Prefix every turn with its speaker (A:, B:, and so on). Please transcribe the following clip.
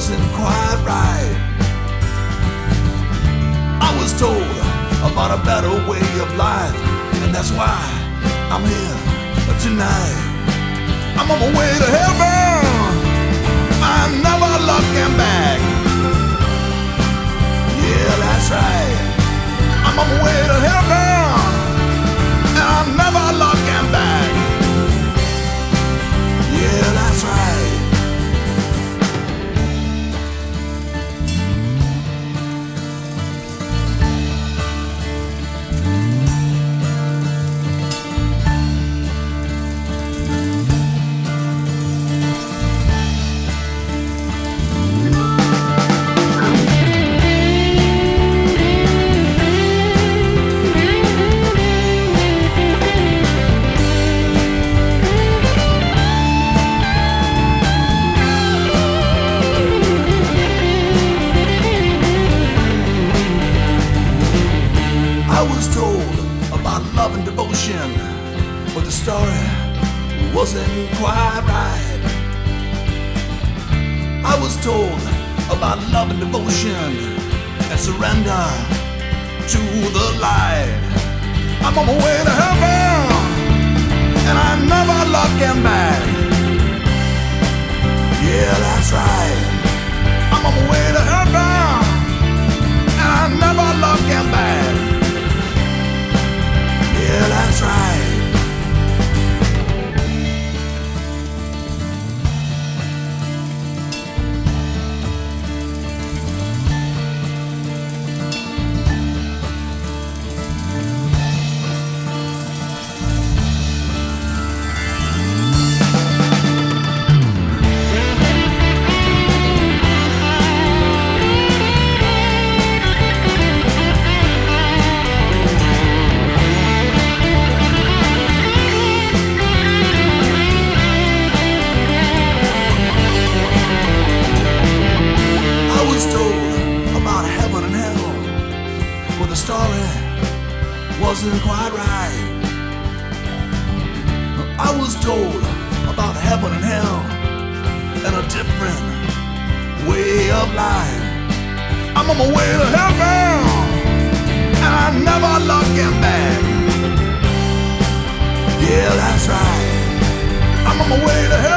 A: wasn't quite right. I was told about a better way of life, and that's why I'm here tonight. I'm on my way to heaven, I'm never looking back. Yeah, that's right. I'm on my way to heaven, and I'm never looking back. Yeah, that's right. I was told about love and devotion, but the story wasn't quite right. I was told about love and devotion and surrender to the light. I'm on my way to heaven, and I'm never looking back. Yeah, that's right. I'm on my way to heaven, and I'm never looking back. Yeah, that's right. The story wasn't quite right. I was told about heaven and hell and a different way of life. I'm on my way to heaven, and I'm never looking back. Yeah, that's right. I'm on my way to heaven.